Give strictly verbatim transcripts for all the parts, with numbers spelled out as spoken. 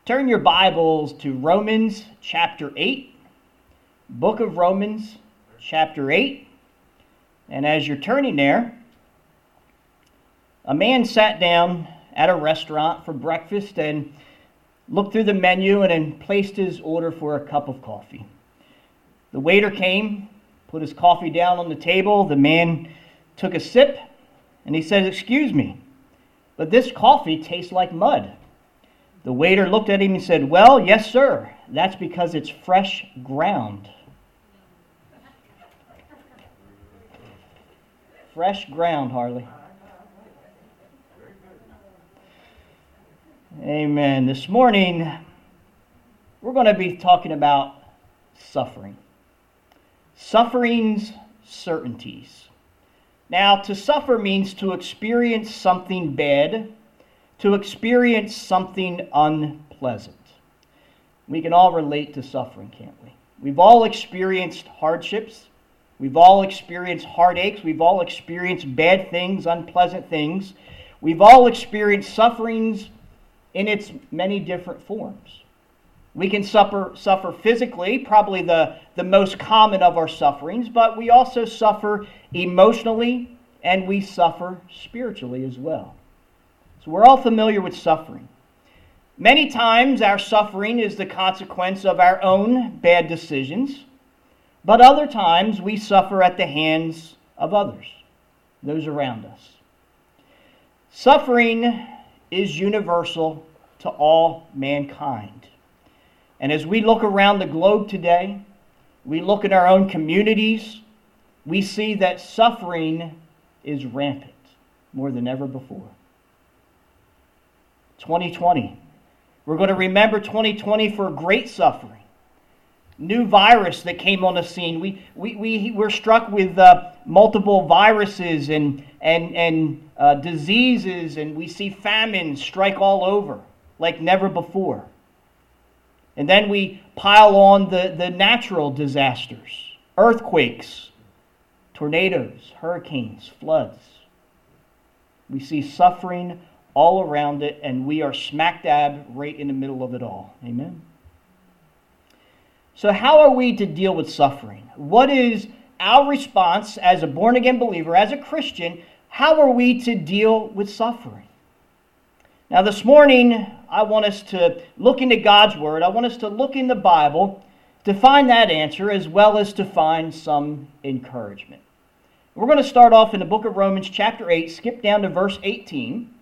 Turn your Bibles to Romans chapter eight, book of Romans chapter eight. And as you're turning there, a man sat down at a restaurant for breakfast and looked through the menu and then placed his order for a cup of coffee. The waiter came, put his coffee down on the table. The man took a sip and he said, "Excuse me, but this coffee tastes like mud." The waiter looked at him and said, "Well, yes, sir. That's because it's fresh ground." Fresh ground, Harley. Amen. This morning, we're going to be talking about suffering. Suffering's certainties. Now, to suffer means to experience something bad, to experience something unpleasant. We can all relate to suffering, can't we? We've all experienced hardships. We've all experienced heartaches. We've all experienced bad things, unpleasant things. We've all experienced sufferings in its many different forms. We can suffer suffer physically, probably the, the most common of our sufferings, but we also suffer emotionally and we suffer spiritually as well. So we're all familiar with suffering. Many times our suffering is the consequence of our own bad decisions, but other times we suffer at the hands of others, those around us. Suffering is universal to all mankind. And as we look around the globe today, we look at our own communities, we see that suffering is rampant more than ever before. twenty twenty. We're going to remember twenty twenty for great suffering. New virus that came on the scene. We we we were struck with uh, multiple viruses and and and uh, diseases, and we see famines strike all over like never before. And then we pile on the, the natural disasters, earthquakes, tornadoes, hurricanes, floods. We see suffering all around it, and we are smack dab right in the middle of it all. Amen? So how are we to deal with suffering? What is our response as a born-again believer, as a Christian? How are we to deal with suffering? Now this morning, I want us to look into God's Word. I want us to look in the Bible to find that answer, as well as to find some encouragement. We're going to start off in the book of Romans chapter eight, skip down to verse eighteen.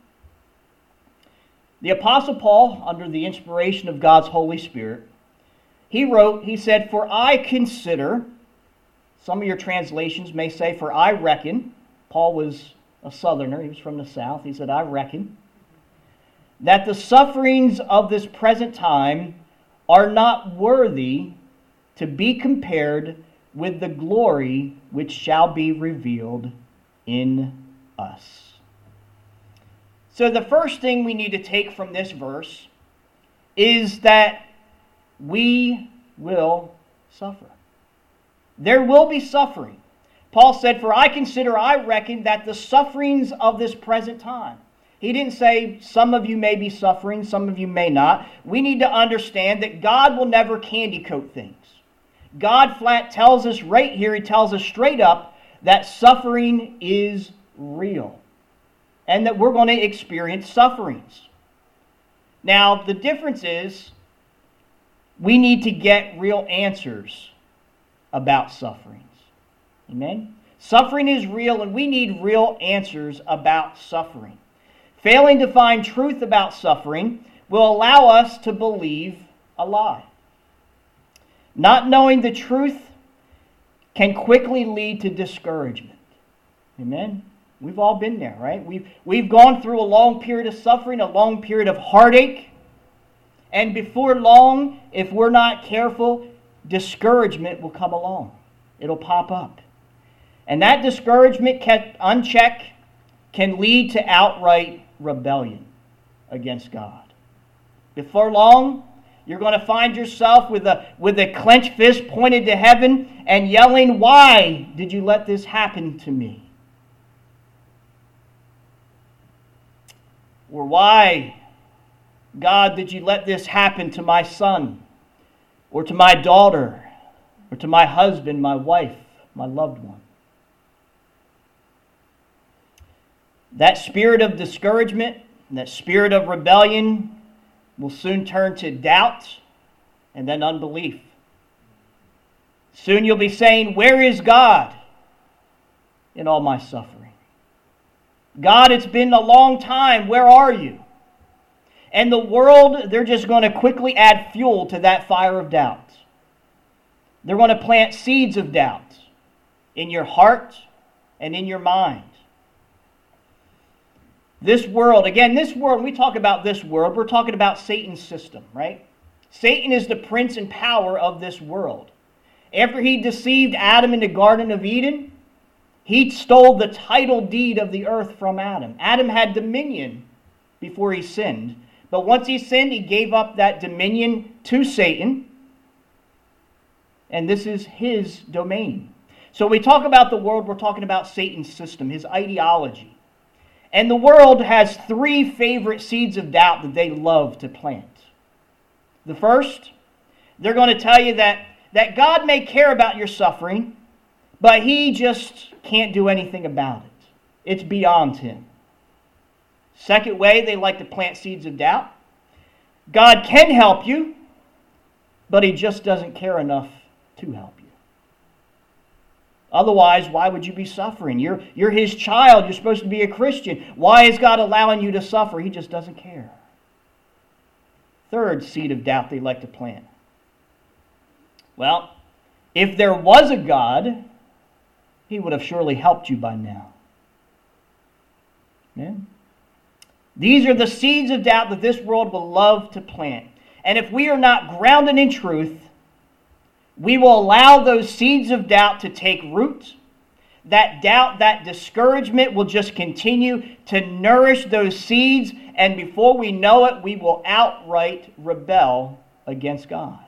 The Apostle Paul, under the inspiration of God's Holy Spirit, he wrote, he said, "For I consider," some of your translations may say, "For I reckon," Paul was a southerner, he was from the south, he said, "I reckon, that the sufferings of this present time are not worthy to be compared with the glory which shall be revealed in us." So the first thing we need to take from this verse is that we will suffer. There will be suffering. Paul said, "For I consider, I reckon, that the sufferings of this present time." He didn't say some of you may be suffering, some of you may not. We need to understand that God will never candy coat things. God flat tells us right here, he tells us straight up that suffering is real. And that we're going to experience sufferings. Now, the difference is we need to get real answers about sufferings. Amen? Suffering is real, and we need real answers about suffering. Failing to find truth about suffering will allow us to believe a lie. Not knowing the truth can quickly lead to discouragement. Amen? We've all been there, right? We've, we've gone through a long period of suffering, a long period of heartache. And before long, if we're not careful, discouragement will come along. It'll pop up. And that discouragement, kept unchecked, can lead to outright rebellion against God. Before long, you're going to find yourself with a, with a clenched fist pointed to heaven and yelling, "Why did you let this happen to me?" Or why God, did you let this happen to my son, or to my daughter, or to my husband, my wife, my loved one? That spirit of discouragement, that spirit of rebellion will soon turn to doubt and then unbelief. Soon you'll be saying, where is God in all my suffering? God, it's been a long time. Where are you? And the world, they're just going to quickly add fuel to that fire of doubt. They're going to plant seeds of doubt in your heart and in your mind. This world, again, this world, when we talk about this world, we're talking about Satan's system, right? Satan is the prince and power of this world. After he deceived Adam in the Garden of Eden, he stole the title deed of the earth from Adam. Adam had dominion before he sinned. But once he sinned, he gave up that dominion to Satan. And this is his domain. So when we talk about the world, we're talking about Satan's system, his ideology. And the world has three favorite seeds of doubt that they love to plant. The first, they're going to tell you that, that God may care about your suffering, but he just can't do anything about it. It's beyond him. Second way they like to plant seeds of doubt, God can help you, but he just doesn't care enough to help you. Otherwise, why would you be suffering? You're, you're his child. You're supposed to be a Christian. Why is God allowing you to suffer? He just doesn't care. Third seed of doubt they like to plant. Well, if there was a God, he would have surely helped you by now. Yeah? These are the seeds of doubt that this world will love to plant. And if we are not grounded in truth, we will allow those seeds of doubt to take root. That doubt, that discouragement will just continue to nourish those seeds, and before we know it, we will outright rebel against God.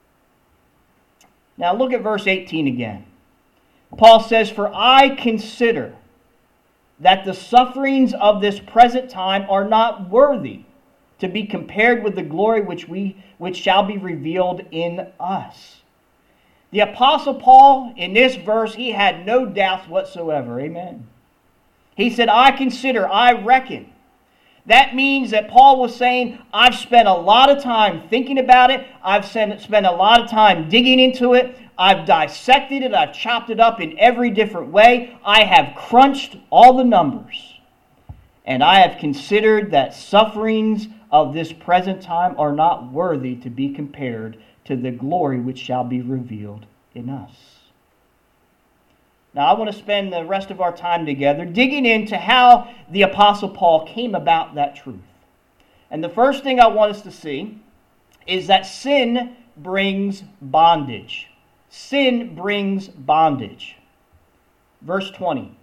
Now look at verse eighteen again. Paul says, "For I consider that the sufferings of this present time are not worthy to be compared with the glory which we which shall be revealed in us." The Apostle Paul, in this verse, he had no doubts whatsoever. Amen. He said, I consider, I reckon. That means that Paul was saying, I've spent a lot of time thinking about it. I've spent a lot of time digging into it. I've dissected it. I've chopped it up in every different way. I have crunched all the numbers. And I have considered that sufferings of this present time are not worthy to be compared to the glory which shall be revealed in us. Now, I want to spend the rest of our time together digging into how the Apostle Paul came about that truth. And the first thing I want us to see is that sin brings bondage. Sin brings bondage. Verse twenty.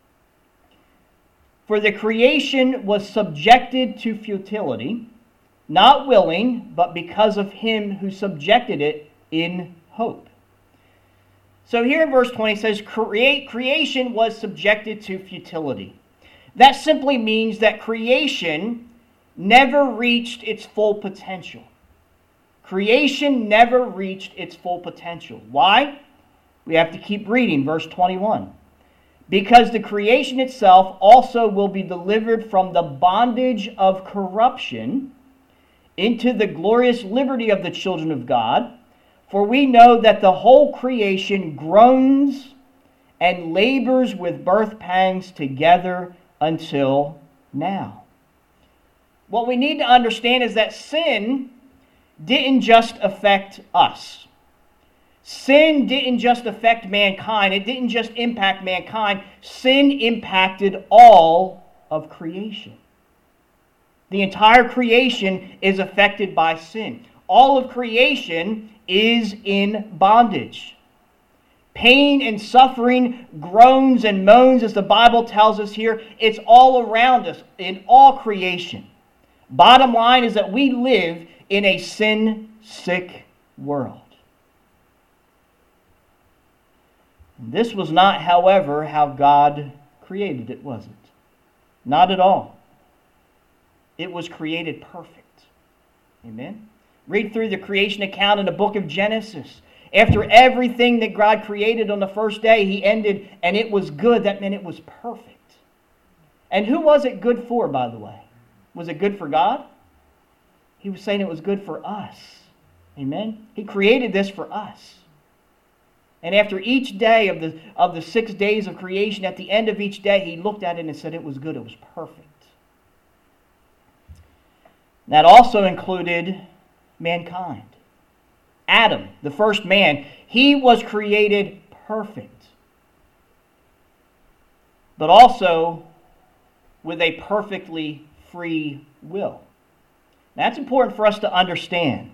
For the creation was subjected to futility, not willing, but because of him who subjected it in hope. So here in verse twenty it says, Create, creation was subjected to futility. That simply means that creation never reached its full potential. Creation never reached its full potential. Why? We have to keep reading verse twenty-one. Because the creation itself also will be delivered from the bondage of corruption into the glorious liberty of the children of God. For we know that the whole creation groans and labors with birth pangs together until now. What we need to understand is that sin didn't just affect us. Sin didn't just affect mankind. It didn't just impact mankind. Sin impacted all of creation. The entire creation is affected by sin. All of creation is in bondage. Pain and suffering, groans and moans, as the Bible tells us here, it's all around us in all creation. Bottom line is that we live in a sin-sick world. This was not, however, how God created it, was it? Not at all. It was created perfect. Amen? Read through the creation account in the book of Genesis. After everything that God created on the first day, he ended, and it was good. That meant it was perfect. And who was it good for, by the way? Was it good for God? He was saying it was good for us. Amen? He created this for us. And after each day of the, of the six days of creation, at the end of each day, he looked at it and said it was good. It was perfect. That also included mankind. Adam, the first man, he was created perfect, but also with a perfectly free will. That's important for us to understand.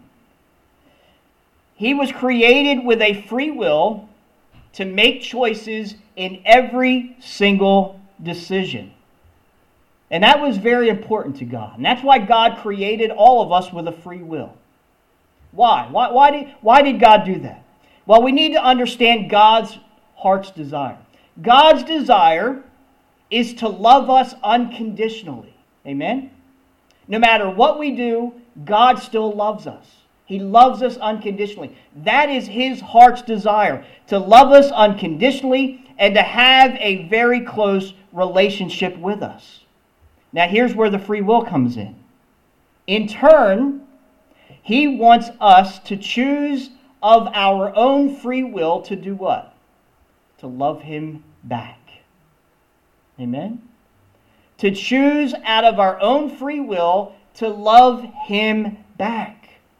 He was created with a free will to make choices in every single decision. And that was very important to God. And that's why God created all of us with a free will. Why? Why, why, did, why did God do that? Well, we need to understand God's heart's desire. God's desire is to love us unconditionally. Amen? No matter what we do, God still loves us. He loves us unconditionally. That is his heart's desire, to love us unconditionally and to have a very close relationship with us. Now, here's where the free will comes in. In turn, he wants us to choose of our own free will to do what? To love him back. Amen? To choose out of our own free will to love him back.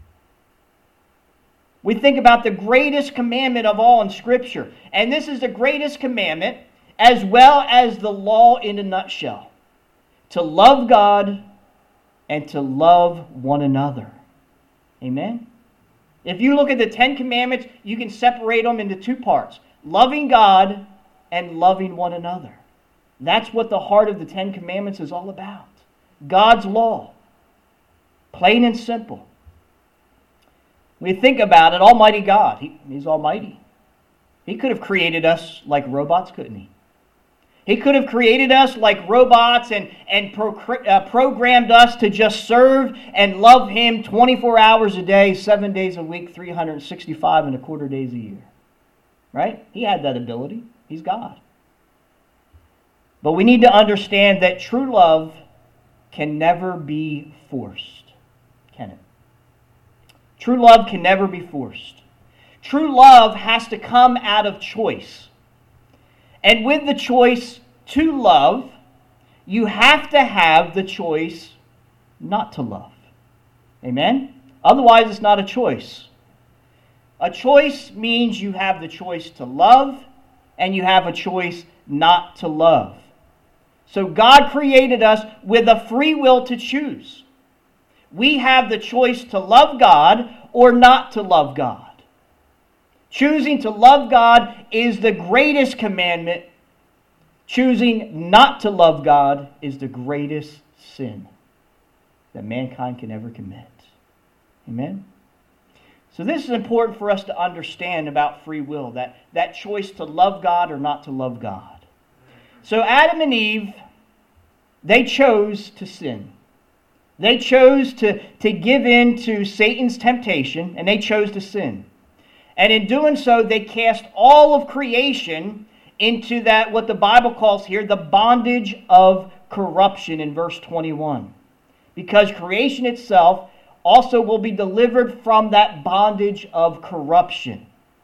We think about the greatest commandment of all in Scripture. And this is the greatest commandment as well as the law in a nutshell. To love God and to love one another. Amen? If you look at the Ten Commandments, you can separate them into two parts. Loving God and loving one another. That's what the heart of the Ten Commandments is all about. God's law. Plain and simple. When you think about it, Almighty God, he, He's almighty. He could have created us like robots, couldn't He? He could have created us like robots and, and pro, uh, programmed us to just serve and love Him twenty-four hours a day, seven days a week, three hundred sixty-five and a quarter days a year. Right? He had that ability. He's God. But we need to understand that true love can never be forced. Can it? True love can never be forced. True love has to come out of choice. And with the choice to love, you have to have the choice not to love. Amen? Otherwise, it's not a choice. A choice means you have the choice to love and you have a choice not to love. So God created us with a free will to choose. We have the choice to love God or not to love God. Choosing to love God is the greatest commandment. Choosing not to love God is the greatest sin that mankind can ever commit. Amen? So this is important for us to understand about free will, that, that choice to love God or not to love God. So Adam and Eve, they chose to sin. They chose to, to give in to Satan's temptation, and they chose to sin. And in doing so, they cast all of creation into that, what the Bible calls here, the bondage of corruption in verse twenty-one. Because creation itself also will be delivered from that bondage of corruption.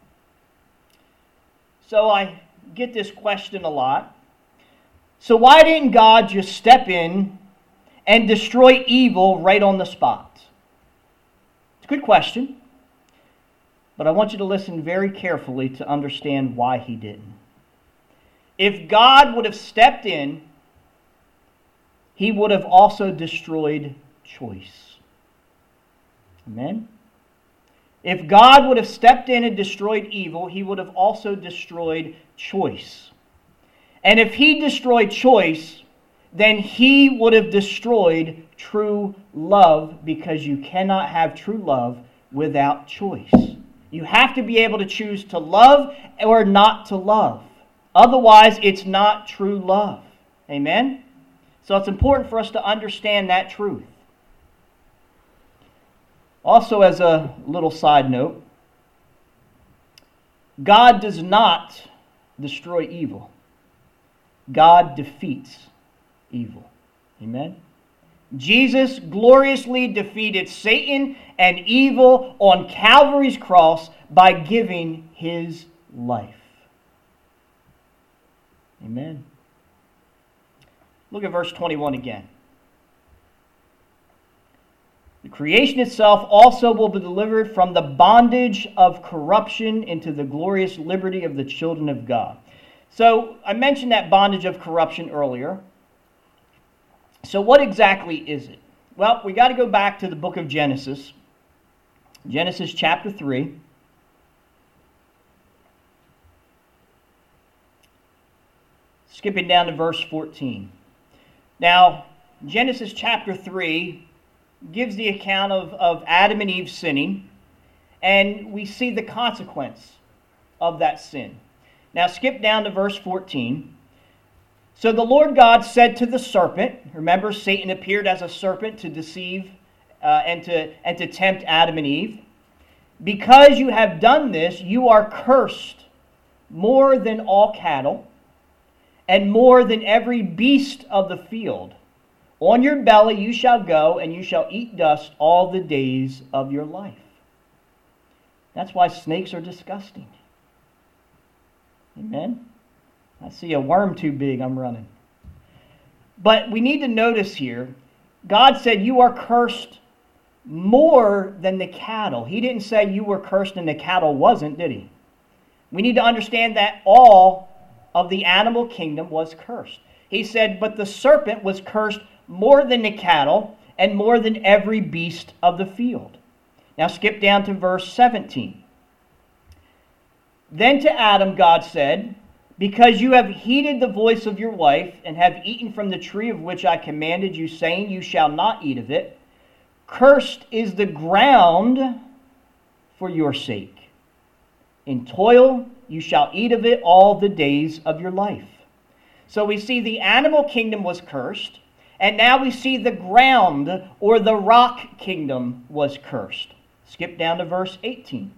So I get this question a lot. So why didn't God just step in and destroy evil right on the spot? It's a good question. But I want you to listen very carefully to understand why He didn't. If God would have stepped in, He would have also destroyed choice. Amen? If God would have stepped in and destroyed evil, He would have also destroyed choice. And if He destroyed choice, then He would have destroyed true love, because you cannot have true love without choice. You have to be able to choose to love or not to love. Otherwise, it's not true love. Amen? So it's important for us to understand that truth. Also, as a little side note, God does not destroy evil. God defeats evil. Amen? Jesus gloriously defeated Satan and evil on Calvary's cross by giving his life. Amen. Look at verse twenty-one again. The creation itself also will be delivered from the bondage of corruption into the glorious liberty of the children of God. So I mentioned that bondage of corruption earlier. So what exactly is it? Well, we got to go back to the book of Genesis. Genesis chapter three. Skipping down to verse fourteen. Now, Genesis chapter three gives the account of, of Adam and Eve sinning, and we see the consequence of that sin. Now, skip down to verse fourteen. So the Lord God said to the serpent, remember Satan appeared as a serpent to deceive uh, and to and to tempt Adam and Eve. Because you have done this, you are cursed more than all cattle, and more than every beast of the field. On your belly you shall go, and you shall eat dust all the days of your life. That's why snakes are disgusting. Amen? I see a worm too big, I'm running. But we need to notice here, God said you are cursed more than the cattle. He didn't say you were cursed and the cattle wasn't, did he? We need to understand that all of the animal kingdom was cursed. He said, but the serpent was cursed more than the cattle and more than every beast of the field. Now skip down to verse seventeen. Then to Adam God said, because you have heeded the voice of your wife and have eaten from the tree of which I commanded you, saying, you shall not eat of it, cursed is the ground for your sake. In toil you shall eat of it all the days of your life. So we see the animal kingdom was cursed, and now we see the ground or the rock kingdom was cursed. Skip down to verse eighteen.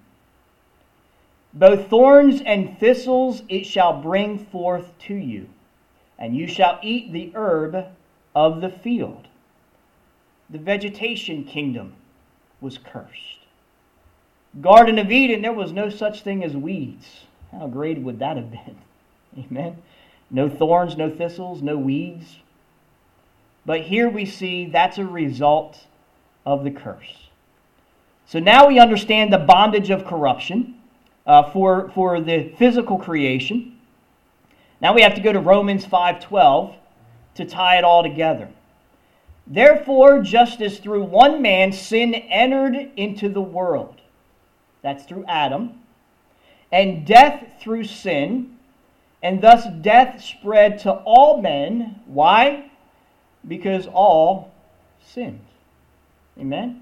Both thorns and thistles it shall bring forth to you, and you shall eat the herb of the field. The vegetation kingdom was cursed. Garden of Eden, there was no such thing as weeds. How great would that have been? Amen. No thorns, no thistles, no weeds. But here we see that's a result of the curse. So now we understand the bondage of corruption uh, for, for the physical creation. Now we have to go to Romans five twelve to tie it all together. Therefore, just as through one man sin entered into the world, that's through Adam, and death through sin, and thus death spread to all men. Why? Because all sinned. Amen?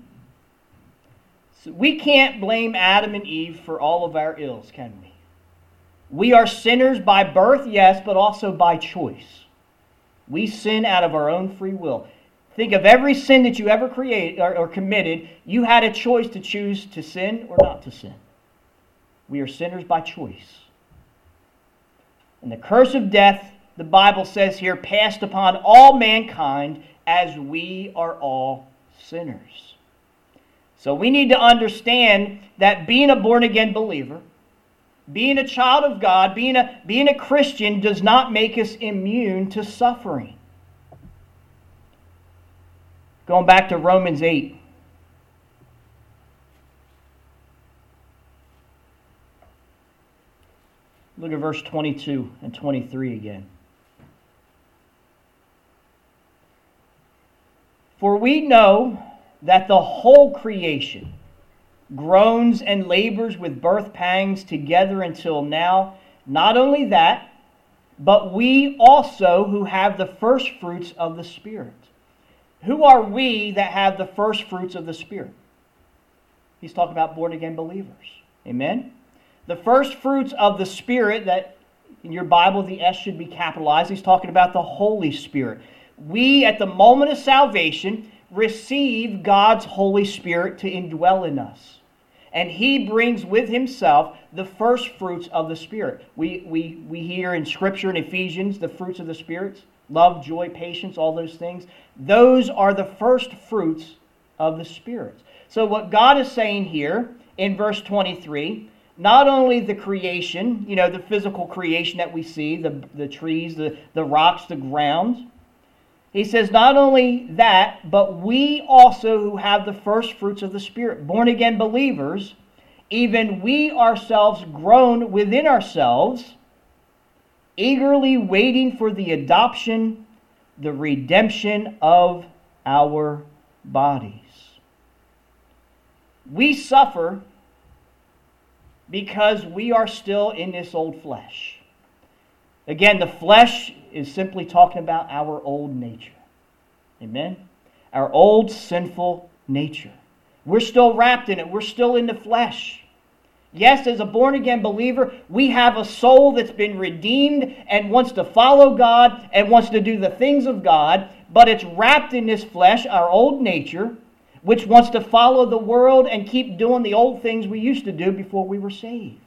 So we can't blame Adam and Eve for all of our ills, can we? We are sinners by birth, yes, but also by choice. We sin out of our own free will. Think of every sin that you ever created or, or committed. You had a choice to choose to sin or not to sin. We are sinners by choice. And the curse of death, the Bible says here, passed upon all mankind as we are all sinners. So we need to understand that being a born-again believer, being a child of God, being a, being a Christian does not make us immune to suffering. Going back to Romans eight. Look at verse twenty-two and twenty-three again. For we know that the whole creation groans and labors with birth pangs together until now. Not only that, but we also who have the first fruits of the Spirit. Who are we that have the first fruits of the Spirit? He's talking about born-again believers. Amen? The first fruits of the Spirit, that in your Bible the S should be capitalized, he's talking about the Holy Spirit. We, at the moment of salvation, receive God's Holy Spirit to indwell in us. And He brings with Himself the first fruits of the Spirit. We, we, we hear in Scripture in Ephesians the fruits of the Spirit, love, joy, patience, all those things. Those are the first fruits of the Spirit. So what God is saying here in verse twenty-three, not only the creation, you know, the physical creation that we see, the, the trees, the, the rocks, the ground. He says not only that, but we also who have the first fruits of the Spirit, born again believers, even we ourselves groan within ourselves, eagerly waiting for the adoption, the redemption of our bodies. We suffer because we are still in this old flesh. Again, the flesh is simply talking about our old nature. Amen? Our old sinful nature. We're still wrapped in it. We're still in the flesh. Yes, as a born-again believer, we have a soul that's been redeemed and wants to follow God and wants to do the things of God, but it's wrapped in this flesh, our old nature, which wants to follow the world and keep doing the old things we used to do before we were saved.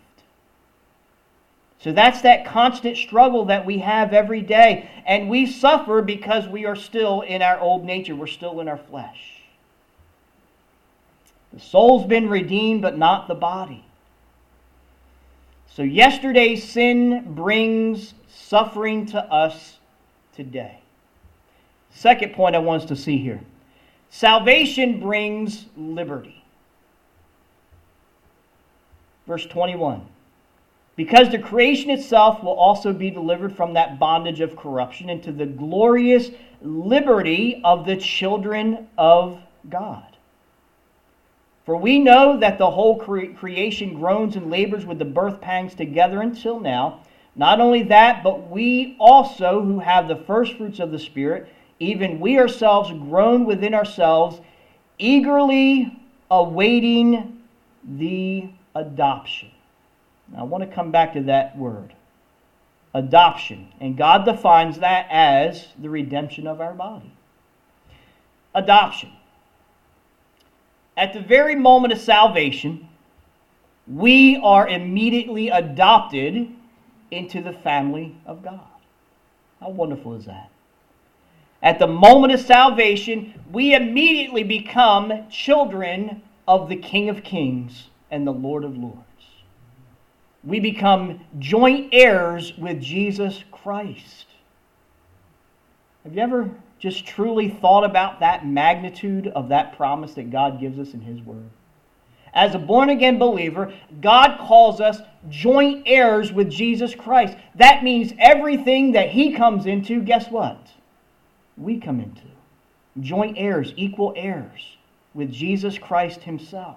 So that's that constant struggle that we have every day. And we suffer because we are still in our old nature. We're still in our flesh. The soul's been redeemed, but not the body. So yesterday's sin brings suffering to us today. Second point I want us to see here. Salvation brings liberty. Verse twenty-one. Because the creation itself will also be delivered from that bondage of corruption into the glorious liberty of the children of God. For we know that the whole cre- creation groans and labors with the birth pangs together until now. Not only that, but we also who have the first fruits of the Spirit, even we ourselves groan within ourselves, eagerly awaiting the adoption. Now I want to come back to that word, adoption. And God defines that as the redemption of our body. Adoption. At the very moment of salvation, we are immediately adopted into the family of God. How wonderful is that? At the moment of salvation, we immediately become children of the King of Kings and the Lord of Lords. We become joint heirs with Jesus Christ. Have you ever just truly thought about that magnitude of that promise that God gives us in His Word? As a born-again believer, God calls us joint heirs with Jesus Christ. That means everything that He comes into, guess what? We come into. Joint heirs, equal heirs with Jesus Christ Himself.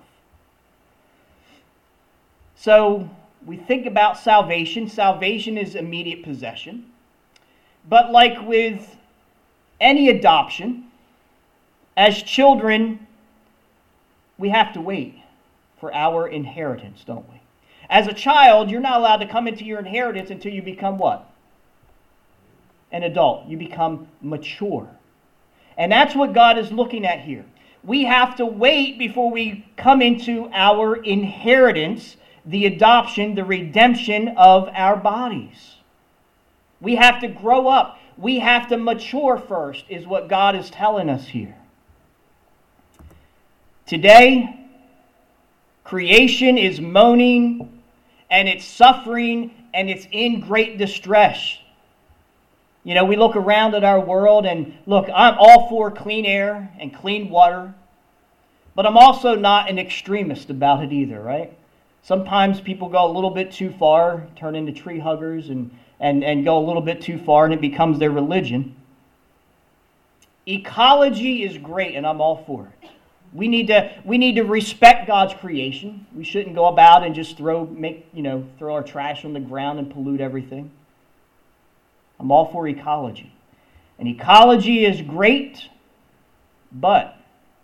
So, we think about salvation. Salvation is immediate possession. But like with any adoption, as children, we have to wait for our inheritance, don't we? As a child, you're not allowed to come into your inheritance until you become what? An adult. You become mature. And that's what God is looking at here. We have to wait before we come into our inheritance, the adoption, the redemption of our bodies. We have to grow up. We have to mature first, is what God is telling us here. Today, creation is moaning, and it's suffering, and it's in great distress. You know, we look around at our world, and look, I'm all for clean air and clean water, but I'm also not an extremist about it either, right? Sometimes people go a little bit too far, turn into tree huggers, and, and, and go a little bit too far, and it becomes their religion. Ecology is great, and I'm all for it. We need to we need to respect God's creation. We shouldn't go about and just throw make you know throw our trash on the ground and pollute everything. I'm all for ecology. And ecology is great, but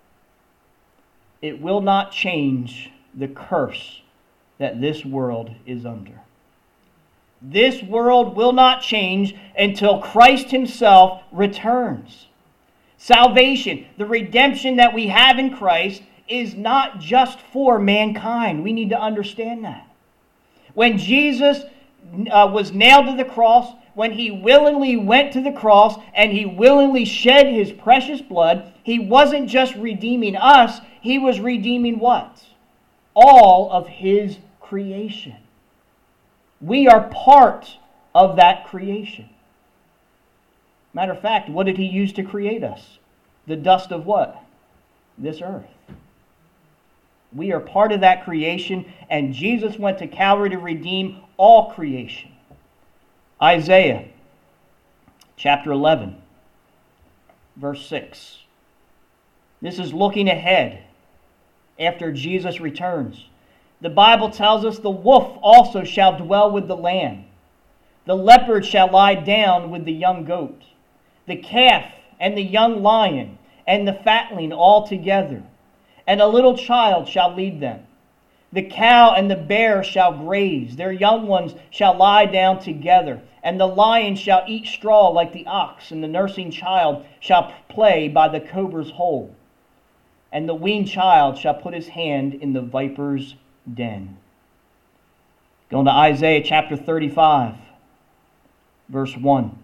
it will not change the curse that this world is under. This world will not change until Christ Himself returns. Salvation, the redemption that we have in Christ, is not just for mankind. We need to understand that. When Jesus uh, was nailed to the cross, when he willingly went to the cross and he willingly shed his precious blood, he wasn't just redeeming us, he was redeeming what? All of his creation. We are part of that creation. Matter of fact, what did he use to create us? The dust of what? This earth. We are part of that creation, and Jesus went to Calvary to redeem all creation. Isaiah chapter eleven, verse six. This is looking ahead after Jesus returns. The Bible tells us the wolf also shall dwell with the lamb. The leopard shall lie down with the young goat. The calf and the young lion and the fatling all together. And a little child shall lead them. The cow and the bear shall graze. Their young ones shall lie down together. And the lion shall eat straw like the ox. And the nursing child shall play by the cobra's hole. And the weaned child shall put his hand in the viper's den. Going to Isaiah chapter thirty-five, verse one.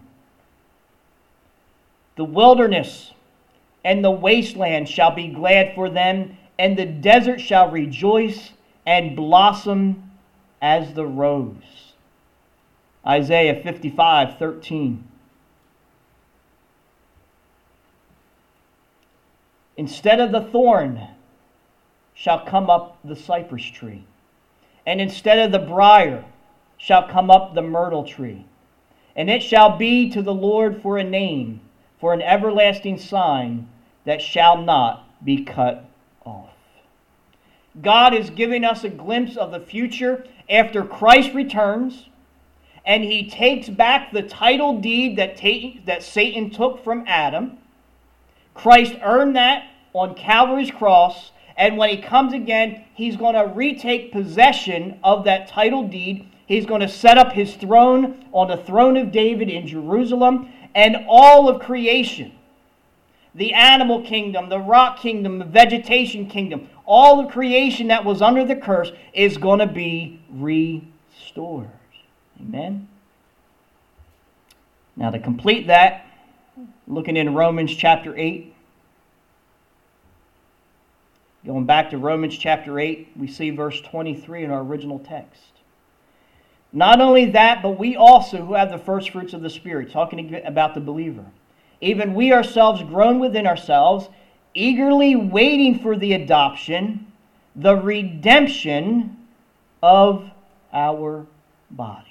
The wilderness and the wasteland shall be glad for them, and the desert shall rejoice and blossom as the rose. Isaiah fifty-five, thirteen. Instead of the thorn shall come up the cypress tree, and instead of the briar shall come up the myrtle tree. And it shall be to the Lord for a name, for an everlasting sign that shall not be cut off. God is giving us a glimpse of the future after Christ returns, and he takes back the title deed that, ta- that Satan took from Adam. Christ earned that on Calvary's cross, and when he comes again, he's going to retake possession of that title deed. He's going to set up his throne on the throne of David in Jerusalem, and all of creation, the animal kingdom, the rock kingdom, the vegetation kingdom, all of creation that was under the curse is going to be restored. Amen? Now to complete that, looking in Romans chapter eight, going back to Romans chapter eight, we see verse twenty-three in our original text. Not only that, but we also who have the first fruits of the Spirit, talking about the believer, even we ourselves groan within ourselves, eagerly waiting for the adoption, the redemption of our body.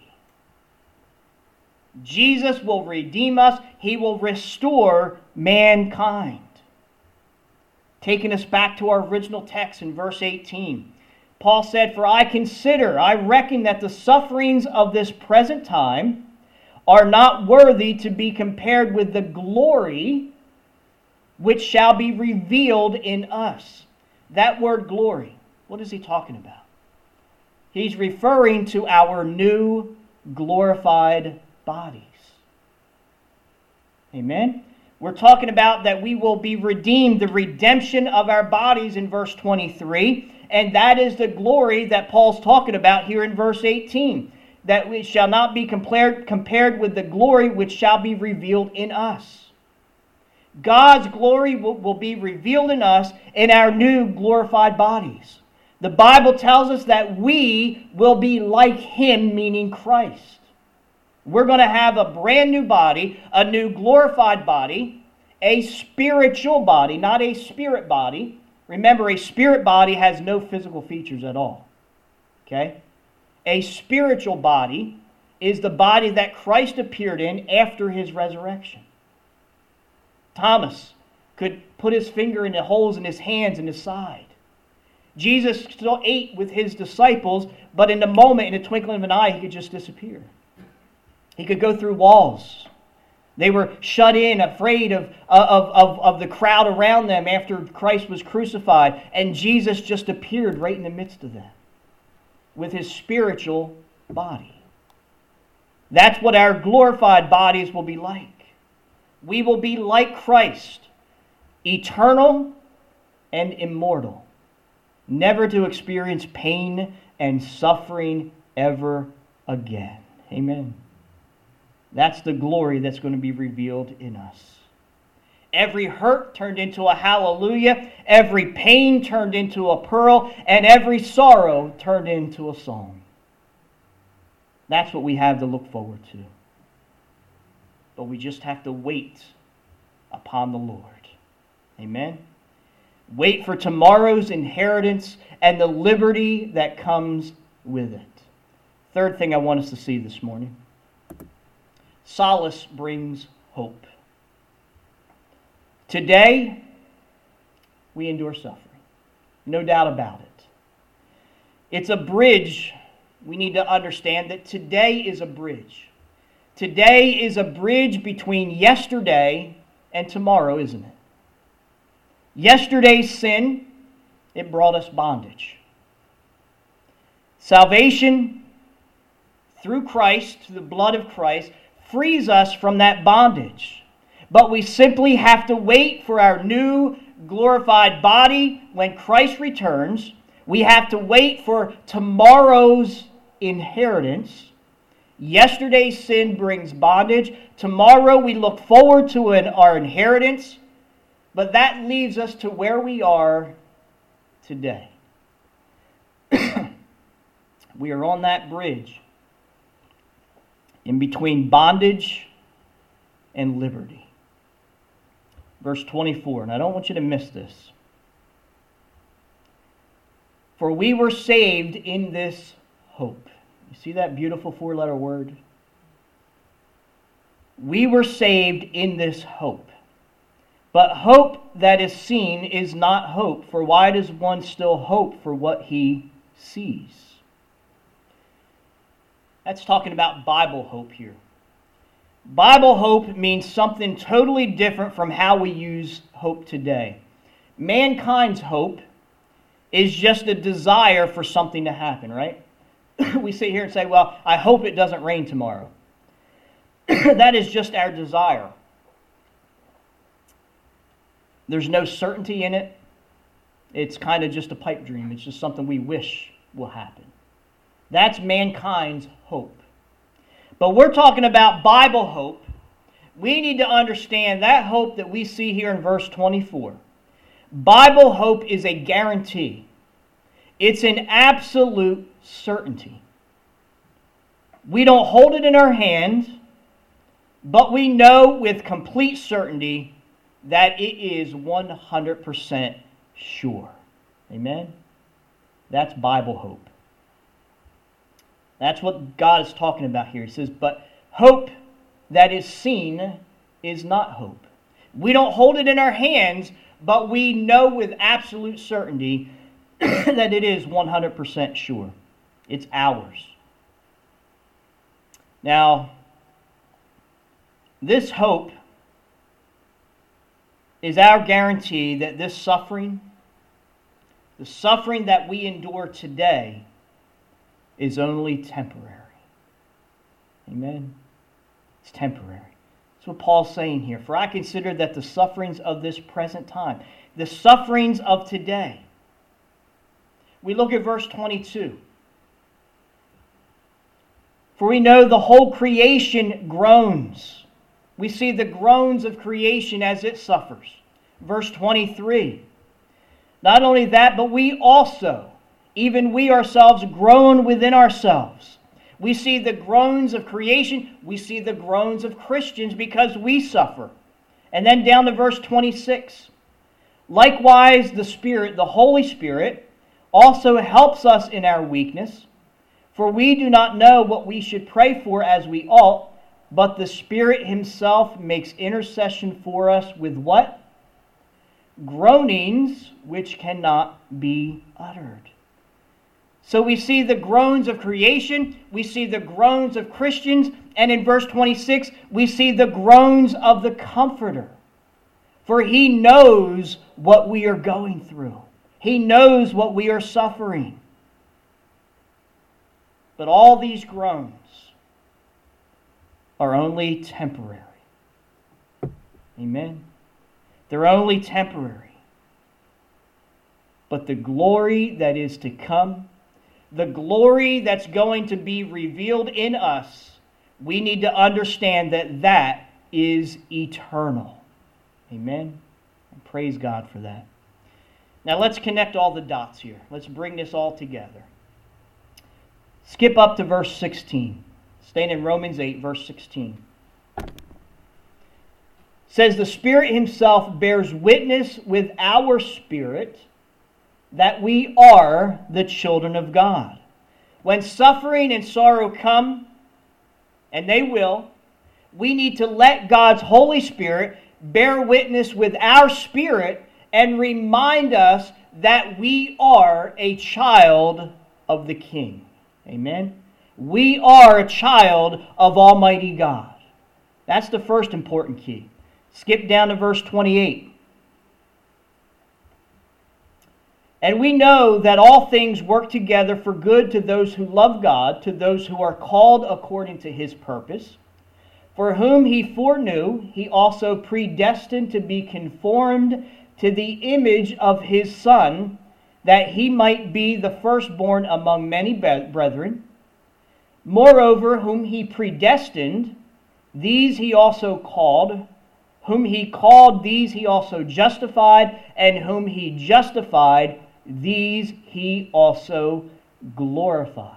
Jesus will redeem us. He will restore mankind. Taking us back to our original text in verse eighteen. Paul said, "For I consider, I reckon that the sufferings of this present time are not worthy to be compared with the glory which shall be revealed in us." That word glory, what is he talking about? He's referring to our new glorified bodies. Amen? We're talking about that we will be redeemed, the redemption of our bodies in verse twenty-three. And that is the glory that Paul's talking about here in verse eighteen. That it shall not be compared, compared with the glory which shall be revealed in us. God's glory will, will be revealed in us in our new glorified bodies. The Bible tells us that we will be like him, meaning Christ. We're going to have a brand new body, a new glorified body, a spiritual body, not a spirit body. Remember, a spirit body has no physical features at all. Okay? A spiritual body is the body that Christ appeared in after his resurrection. Thomas could put his finger in the holes in his hands and his side. Jesus still ate with his disciples, but in the moment, in the twinkling of an eye, he could just disappear. He could go through walls. They were shut in, afraid of, of, of, of the crowd around them after Christ was crucified. And Jesus just appeared right in the midst of them with his spiritual body. That's what our glorified bodies will be like. We will be like Christ. eternal and immortal, never to experience pain and suffering ever again. Amen. That's the glory that's going to be revealed in us. Every hurt turned into a hallelujah, every pain turned into a pearl, and every sorrow turned into a song. That's what we have to look forward to. But we just have to wait upon the Lord. Amen? Wait for tomorrow's inheritance and the liberty that comes with it. Third thing I want us to see this morning. Solace brings hope. Today, we endure suffering. No doubt about it. It's a bridge. We need to understand that today is a bridge. Today is a bridge between yesterday and tomorrow, isn't it? Yesterday's sin, it brought us bondage. Salvation through Christ, through the blood of Christ, frees us from that bondage. But we simply have to wait for our new glorified body when Christ returns. We have to wait for tomorrow's inheritance. Yesterday's sin brings bondage. Tomorrow we look forward to an, our inheritance. But that leaves us to where we are today. We are on that bridge in between bondage and liberty. Verse twenty-four, and I don't want you to miss this. For we were saved in this hope. You see that beautiful four-letter word? We were saved in this hope. But hope that is seen is not hope, for why does one still hope for what he sees? That's talking about Bible hope here. Bible hope means something totally different from how we use hope today. Mankind's hope is just a desire for something to happen, right? We sit here and say, well, I hope it doesn't rain tomorrow. That is just our desire. There's no certainty in it. It's kind of just a pipe dream. It's just something we wish will happen. That's mankind's hope. But we're talking about Bible hope. We need to understand that hope that we see here in verse twenty-four. Bible hope is a guarantee. It's an absolute certainty. We don't hold it in our hand, but we know with complete certainty that it is one hundred percent sure. Amen? That's Bible hope. That's what God is talking about here. He says, but hope that is seen is not hope. We don't hold it in our hands, but we know with absolute certainty that it is one hundred percent sure. It's ours. Now, this hope is our guarantee that this suffering, the suffering that we endure today, is only temporary. Amen? It's temporary. That's what Paul's saying here. For I consider that the sufferings of this present time, the sufferings of today. We look at verse twenty-two. For we know the whole creation groans. We see the groans of creation as it suffers. Verse twenty-three. Not only that, but we also, even we ourselves, groan within ourselves. We see the groans of creation. We see the groans of Christians because we suffer. And then down to verse twenty-six. Likewise, the Spirit, the Holy Spirit, also helps us in our weakness. For we do not know what we should pray for as we ought, but the Spirit Himself makes intercession for us with what? Groanings which cannot be uttered. So we see the groans of creation, we see the groans of Christians, and in verse twenty-six, we see the groans of the Comforter. For He knows what we are going through. He knows what we are suffering. But all these groans are only temporary. Amen. They're only temporary. But the glory that is to come, the glory that's going to be revealed in us, we need to understand that that is eternal. Amen? And praise God for that. Now let's connect all the dots here. Let's bring this all together. Skip up to verse sixteen. Staying in Romans eight, verse sixteen. It says, the Spirit himself bears witness with our spirit that we are the children of God. When suffering and sorrow come, and they will, we need to let God's Holy Spirit bear witness with our spirit and remind us that we are a child of the King. Amen? We are a child of Almighty God. That's the first important key. Skip down to verse twenty-eight. And we know that all things work together for good to those who love God, to those who are called according to his purpose. For whom he foreknew, he also predestined to be conformed to the image of his Son, that he might be the firstborn among many brethren. Moreover, whom he predestined, these he also called. Whom he called, these he also justified. And whom he justified, these he also glorified.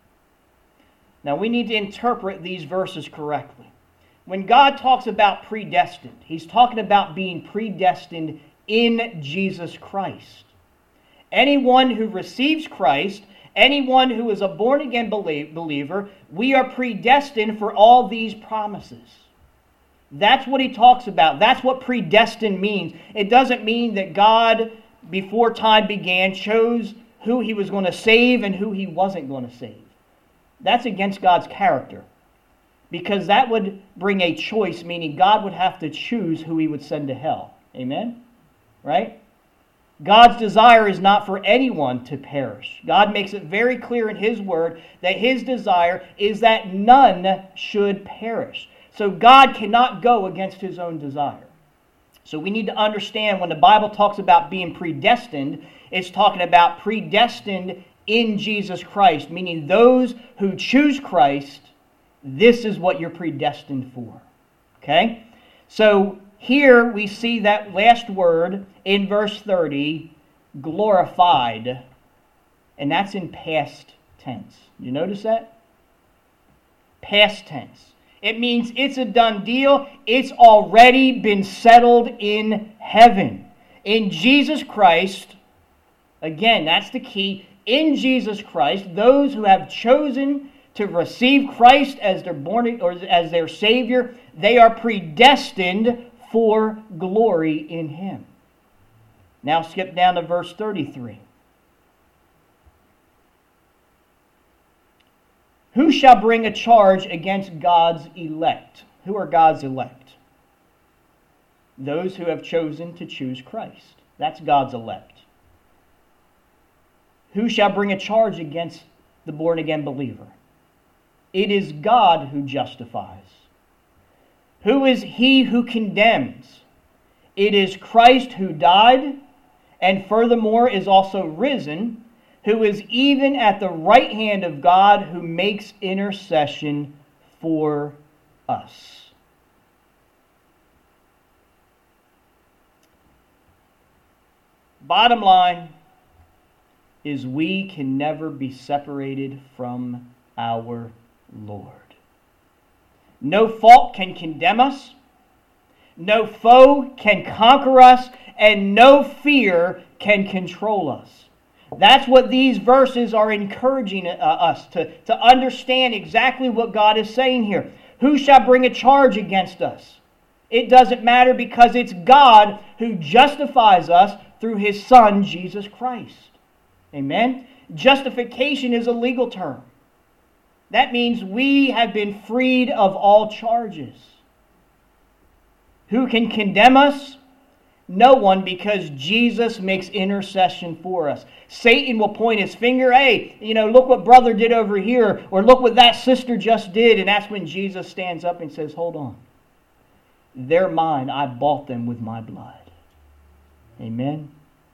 Now we need to interpret these verses correctly. When God talks about predestined, he's talking about being predestined in Jesus Christ. Anyone who receives Christ, anyone who is a born-again believer, we are predestined for all these promises. That's what he talks about. That's what predestined means. It doesn't mean that God, before time began, chose who he was going to save and who he wasn't going to save. That's against God's character. Because that would bring a choice, meaning God would have to choose who he would send to hell. Amen? Right? God's desire is not for anyone to perish. God makes it very clear in his word that his desire is that none should perish. So God cannot go against his own desire. So we need to understand when the Bible talks about being predestined, it's talking about predestined in Jesus Christ, meaning those who choose Christ, this is what you're predestined for. Okay? So here we see that last word in verse thirty, glorified, and that's in past tense. You notice that? Past tense. It means it's a done deal. It's already been settled in heaven. In Jesus Christ, again, that's the key. In Jesus Christ, those who have chosen to receive Christ as their born or as their Savior, they are predestined for glory in him. Now skip down to verse thirty-three. Who shall bring a charge against God's elect? Who are God's elect? Those who have chosen to choose Christ. That's God's elect. Who shall bring a charge against the born-again believer? It is God who justifies. Who is he who condemns? It is Christ who died, and furthermore is also risen, who is even at the right hand of God, who makes intercession for us. Bottom line is we can never be separated from our Lord. No fault can condemn us, no foe can conquer us, and no fear can control us. That's what these verses are encouraging uh, us to, to understand exactly what God is saying here. Who shall bring a charge against us? It doesn't matter because it's God who justifies us through his Son, Jesus Christ. Amen? Justification is a legal term. That means we have been freed of all charges. Who can condemn us? No one, because Jesus makes intercession for us. Satan will point his finger, hey, you know, look what brother did over here, or look what that sister just did, and that's when Jesus stands up and says, hold on. They're mine. I bought them with my blood. Amen.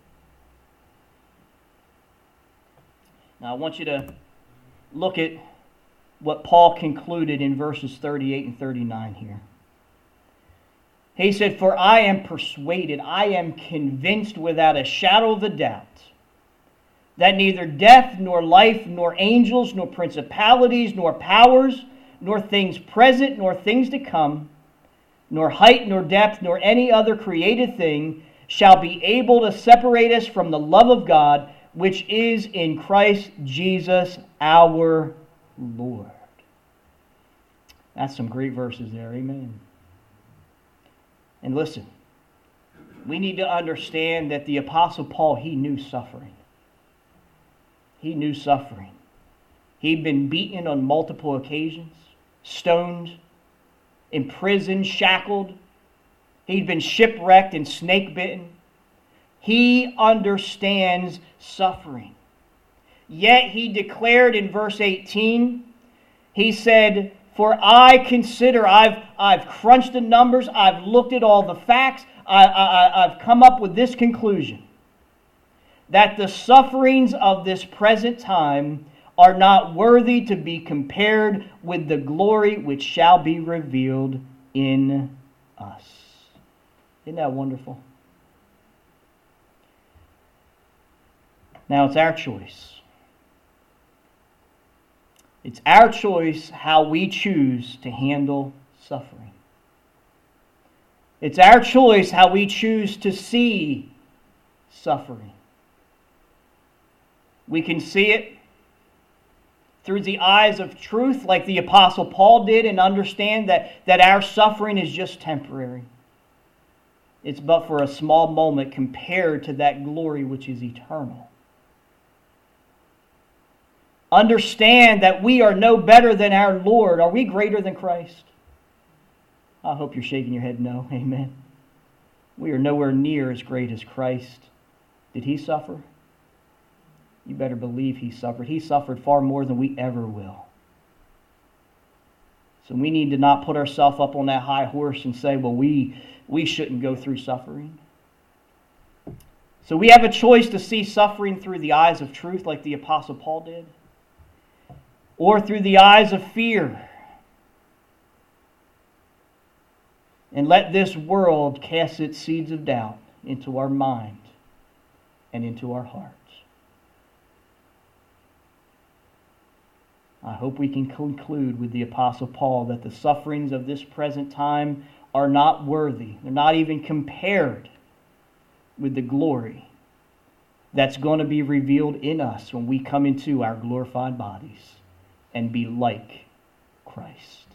Now I want you to look at what Paul concluded in verses thirty-eight and thirty-nine here. He said, "For I am persuaded, I am convinced without a shadow of a doubt, that neither death, nor life, nor angels, nor principalities, nor powers, nor things present, nor things to come, nor height, nor depth, nor any other created thing shall be able to separate us from the love of God, which is in Christ Jesus our Lord." That's some great verses there. Amen. And listen, we need to understand that the Apostle Paul, he knew suffering. He knew suffering. He'd been beaten on multiple occasions, stoned, imprisoned, shackled. He'd been shipwrecked and snake bitten. He understands suffering. Yet he declared in verse eighteen, he said, "For I consider," I've, I've crunched the numbers, I've looked at all the facts, I, I, I've come up with this conclusion, that the sufferings of this present time are not worthy to be compared with the glory which shall be revealed in us. Isn't that wonderful? Now it's our choice. It's our choice how we choose to handle suffering. It's our choice how we choose to see suffering. We can see it through the eyes of truth, like the Apostle Paul did, and understand that, that our suffering is just temporary. It's but for a small moment compared to that glory which is eternal. Understand that we are no better than our Lord. Are we greater than Christ? I hope you're shaking your head no. Amen. We are nowhere near as great as Christ. Did he suffer? You better believe he suffered. He suffered far more than we ever will. So we need to not put ourselves up on that high horse and say, well, we, we shouldn't go through suffering. So we have a choice to see suffering through the eyes of truth like the Apostle Paul did, or through the eyes of fear. And let this world cast its seeds of doubt into our mind and into our hearts. I hope we can conclude with the Apostle Paul that the sufferings of this present time are not worthy. They're not even compared with the glory that's going to be revealed in us when we come into our glorified bodies and be like Christ.